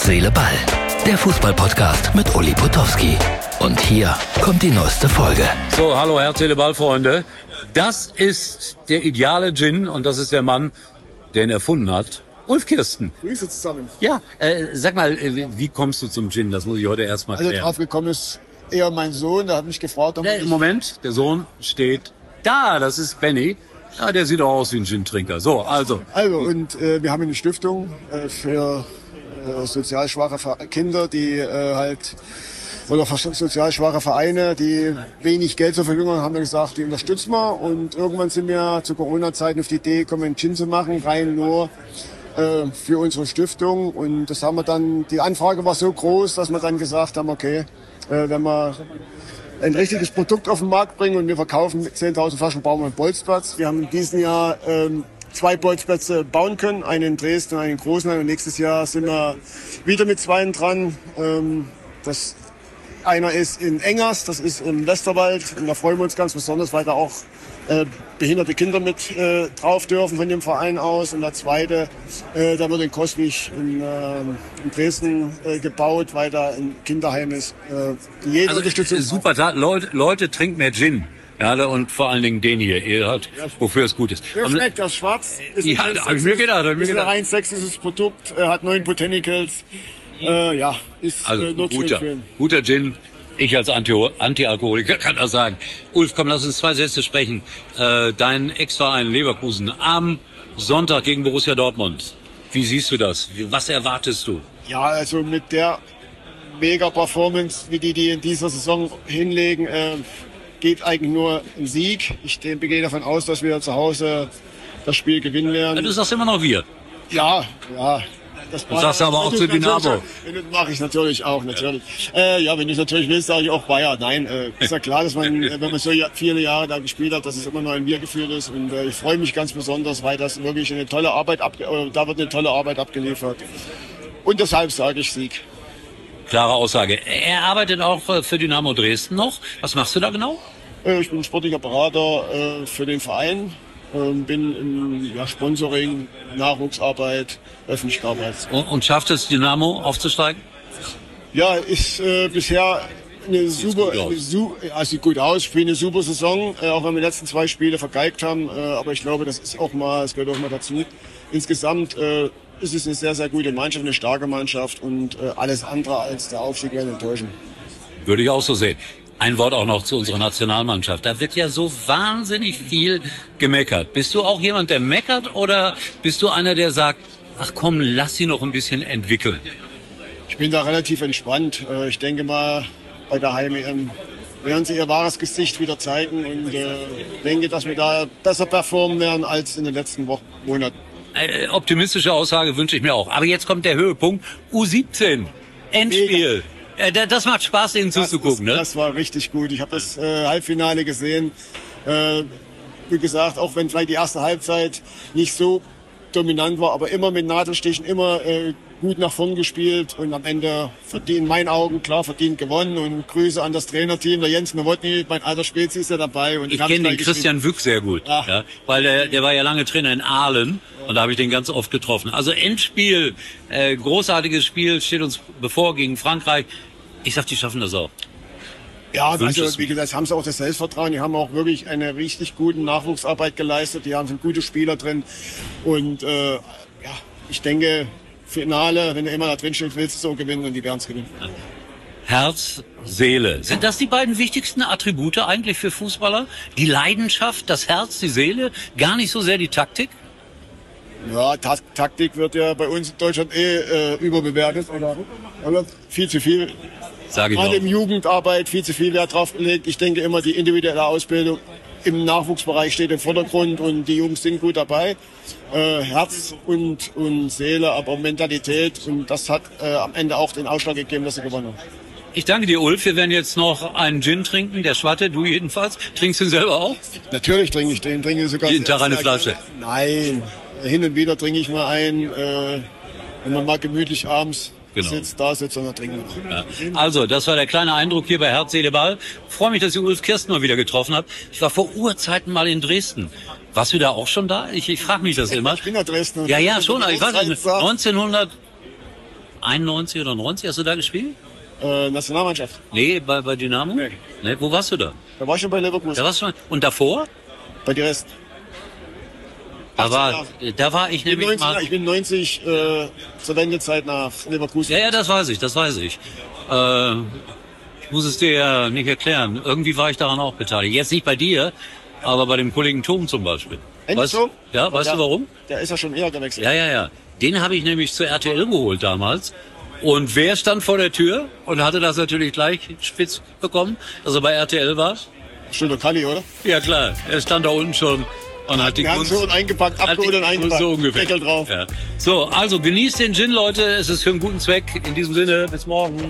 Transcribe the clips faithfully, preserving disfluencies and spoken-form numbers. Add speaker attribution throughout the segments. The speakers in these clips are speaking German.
Speaker 1: Herz, Seele, Ball. Der Fußball-Podcast mit Uli Potowski. Und hier kommt die neueste Folge.
Speaker 2: So, hallo Herz, Seele, Ball, Freunde. Das ist der ideale Gin und das ist der Mann, der ihn erfunden hat. Ulf Kirsten.
Speaker 3: Grüße zusammen.
Speaker 2: Ja, äh, sag mal, äh, wie kommst du zum Gin? Das muss ich heute erstmal
Speaker 3: Also
Speaker 2: klären.
Speaker 3: drauf gekommen ist eher mein Sohn, der hat mich gefragt, ob
Speaker 2: Äh,
Speaker 3: ich...
Speaker 2: Moment, der Sohn steht da, das ist Benny. Ja, der sieht auch aus wie ein Gin-Trinker. So, also.
Speaker 3: Also, und äh, wir haben eine Stiftung äh, für äh, sozial schwache Ver- Kinder, die äh, halt, oder für sozial schwache Vereine, die wenig Geld zur Verfügung haben, haben wir gesagt, die unterstützen wir. Und irgendwann sind wir zu Corona-Zeiten auf die Idee gekommen, einen Gin zu machen, rein nur äh, für unsere Stiftung. Und das haben wir dann, die Anfrage war so groß, dass wir dann gesagt haben, okay, äh, wenn wir ein richtiges Produkt auf den Markt bringen und wir verkaufen zehntausend Flaschen, bauen wir einen Bolzplatz. Wir haben in diesem Jahr ähm, zwei Bolzplätze bauen können, einen in Dresden und einen in Großenhain. Und nächstes Jahr sind wir wieder mit zweien dran. Ähm, das einer ist in Engers, das ist im Westerwald. Und da freuen wir uns ganz besonders, weil da auch äh, behinderte Kinder mit äh, drauf dürfen von dem Verein aus. Und der zweite, äh, da wird in Coswig in, äh, in Dresden äh, gebaut, weil da ein Kinderheim ist. Äh, jede
Speaker 2: Also,
Speaker 3: Unterstützung.
Speaker 2: super, Tat. Leute, Leute, trinkt mehr Gin. Ja, und vor allen Dingen den hier, ihr hört, wofür es gut ist.
Speaker 3: Mir
Speaker 2: Aber-
Speaker 3: schmeckt das schwarz. Ist
Speaker 2: Ja,
Speaker 3: ein
Speaker 2: da hab ich mir gedacht, hab ich mir
Speaker 3: ist ein
Speaker 2: gedacht.
Speaker 3: rein sächsisches Produkt, äh, hat neun Botanicals. Äh, ja, ist
Speaker 2: Also
Speaker 3: äh, nur zu
Speaker 2: guter,
Speaker 3: empfehlen.
Speaker 2: guter Gin. Ich als Anti- Anti-Alkoholiker kann das sagen. Ulf, komm, lass uns zwei Sätze sprechen. Äh, dein Ex-Verein Leverkusen am Sonntag gegen Borussia Dortmund. Wie siehst du das? Wie- Was erwartest du?
Speaker 3: Ja, also mit der Mega-Performance, wie die die in dieser Saison hinlegen, äh, geht eigentlich nur ein Sieg. Ich de- gehe davon aus, dass wir zu Hause das Spiel gewinnen werden.
Speaker 2: Du sagst immer noch wir.
Speaker 3: Ja, ja. Das
Speaker 2: Du sagst aber auch zu Dynamo.
Speaker 3: Mache ich natürlich auch, natürlich. Äh, ja, wenn du es natürlich willst, sage ich auch Bayern. Nein, äh, ist ja klar, dass man, äh, wenn man so ja- viele Jahre da gespielt hat, dass es immer noch ein Wir-Gefühl ist. Und äh, ich freue mich ganz besonders, weil das wirklich eine tolle Arbeit abge äh, da wird eine tolle Arbeit abgeliefert. Und deshalb sage ich Sieg.
Speaker 2: Klare Aussage. Er arbeitet auch äh, für Dynamo Dresden noch. Was machst du da genau?
Speaker 3: Äh, ich bin sportlicher Berater äh, für den Verein. Ähm, bin im ja, Sponsoring, Nachwuchsarbeit, Öffentlichkeitsarbeit.
Speaker 2: Und, und schafft es Dynamo aufzusteigen?
Speaker 3: Ja, ist äh, bisher eine super,
Speaker 2: gut aus.
Speaker 3: eine su ja, sieht gut aus, spielt eine super Saison, äh, auch wenn wir die letzten zwei Spiele vergeigt haben. Äh, aber ich glaube, das ist auch mal, das gehört auch mal dazu. Insgesamt äh, ist es eine sehr, sehr gute Mannschaft, eine starke Mannschaft und äh, alles andere als der Aufstieg werden enttäuschen.
Speaker 2: Würde ich auch so sehen. Ein Wort auch noch zu unserer Nationalmannschaft. Da wird ja so wahnsinnig viel gemeckert. Bist du auch jemand, der meckert oder bist du einer, der sagt, ach komm, lass sie noch ein bisschen entwickeln?
Speaker 3: Ich bin da relativ entspannt. Äh, Ich denke mal, bei der Heim-E M werden sie ihr wahres Gesicht wieder zeigen und äh, denke, dass wir da besser performen werden als in den letzten Wochen, Monaten.
Speaker 2: Äh, optimistische Aussage wünsche ich mir auch. Aber jetzt kommt der Höhepunkt. U siebzehn. Endspiel. Äh, da- das macht Spaß, ihnen zuzugucken,
Speaker 3: das,
Speaker 2: ne?
Speaker 3: das war richtig gut. Ich habe das äh, Halbfinale gesehen. Äh, wie gesagt, auch wenn vielleicht die erste Halbzeit nicht so dominant war, aber immer mit Nadelstichen, immer äh, gut nach vorn gespielt und am Ende verdient, in meinen Augen klar verdient gewonnen. Und Grüße an das Trainerteam, der Jens Nowotny, mein alter Spezi ist ja dabei. Und
Speaker 2: Ich
Speaker 3: hab
Speaker 2: kenne
Speaker 3: gleich
Speaker 2: den Christian Wück sehr gut,
Speaker 3: Ah.
Speaker 2: ja, weil der, der war ja lange Trainer in Aalen und da habe ich den ganz oft getroffen. Also Endspiel, äh, großartiges Spiel steht uns bevor gegen Frankreich. Ich sag, die schaffen das auch.
Speaker 3: Ja,
Speaker 2: Wünsch es
Speaker 3: also wie gesagt, haben sie auch das Selbstvertrauen. Die haben auch wirklich eine richtig gute Nachwuchsarbeit geleistet. Die haben sind gute Spieler drin. Und äh, ja, ich denke, Finale, wenn du immer da drin stehst, willst du so gewinnen und die werden es gewinnen.
Speaker 2: Herz, Seele. Sind das die beiden wichtigsten Attribute eigentlich für Fußballer? Die Leidenschaft, das Herz, die Seele, gar nicht so sehr die Taktik?
Speaker 3: Ja, Ta Taktik wird ja bei uns in Deutschland eh äh, überbewertet. Oder, oder viel zu viel.
Speaker 2: Sage ich
Speaker 3: Gerade
Speaker 2: auch.
Speaker 3: im Jugendarbeit viel zu viel Wert drauf gelegt. Ich denke immer, die individuelle Ausbildung im Nachwuchsbereich steht im Vordergrund und die Jungs sind gut dabei. Äh, Herz und, und Seele, aber Mentalität. Und das hat äh, am Ende auch den Ausschlag gegeben, dass sie gewonnen haben.
Speaker 2: Ich danke dir, Ulf. Wir werden jetzt noch einen Gin trinken, der Schwatte, du jedenfalls. Trinkst du ihn selber auch?
Speaker 3: Natürlich trinke ich den, trinke sogar.
Speaker 2: Jeden Tag eine Flasche?
Speaker 3: Nein, hin und wieder trinke ich mal einen, äh, wenn man mal gemütlich abends
Speaker 2: Genau.
Speaker 3: sitzt, da sitzt und dann trinken wir.
Speaker 2: Ja. Also, das war der kleine Eindruck hier bei Herz, Seele, Ball. Freue mich, dass ich Ulf Kirsten mal wieder getroffen habe. Ich war vor Urzeiten mal in Dresden. Warst du da auch schon da? Ich, ich frage mich das immer.
Speaker 3: Ich bin ja Dresdner.
Speaker 2: Ja, ja, schon. aber Ich weiß nicht, neunzehnhundert einundneunzig oder neunzig, hast du da gespielt?
Speaker 3: Äh, Nationalmannschaft.
Speaker 2: Nee, bei, bei Dynamo?
Speaker 3: Nee.
Speaker 2: Nee, wo warst du da?
Speaker 3: Da war ich schon bei Leverkusen.
Speaker 2: Da warst du schon. Und davor?
Speaker 3: Bei dir Rest.
Speaker 2: Da war, da war ich
Speaker 3: Ich bin
Speaker 2: nämlich
Speaker 3: neunzig,
Speaker 2: mal.
Speaker 3: ich bin neunzig äh, zur Wendezeit nach Leverkusen.
Speaker 2: Ja, ja, das weiß ich, das weiß ich. Äh, ich muss es dir ja nicht erklären. Irgendwie war ich daran auch beteiligt. Jetzt nicht bei dir, aber bei dem Kollegen Tom zum Beispiel.
Speaker 3: Endlich
Speaker 2: Weißt,
Speaker 3: so?
Speaker 2: ja, weißt
Speaker 3: Ja.
Speaker 2: du warum?
Speaker 3: Der ist ja schon eher gewechselt.
Speaker 2: Ja, ja, ja. Den habe ich nämlich zu R T L geholt damals. Und wer stand vor der Tür und hatte das natürlich gleich spitz bekommen, dass er bei R T L war?
Speaker 3: Stimmt, Kalli, oder?
Speaker 2: Ja, klar. Er stand da unten schon und hat die
Speaker 3: Die Hand so eingepackt,
Speaker 2: hat die
Speaker 3: abgeholt und eingepackt.
Speaker 2: so ungefähr.
Speaker 3: Deckel drauf.
Speaker 2: Ja. So, also genießt den Gin, Leute. Es ist für einen guten Zweck. In diesem Sinne, bis morgen.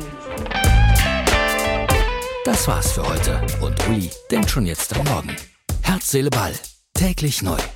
Speaker 1: Das war's für heute. Und Uli denkt schon jetzt am Morgen. Herz, Seele, Ball. Täglich neu.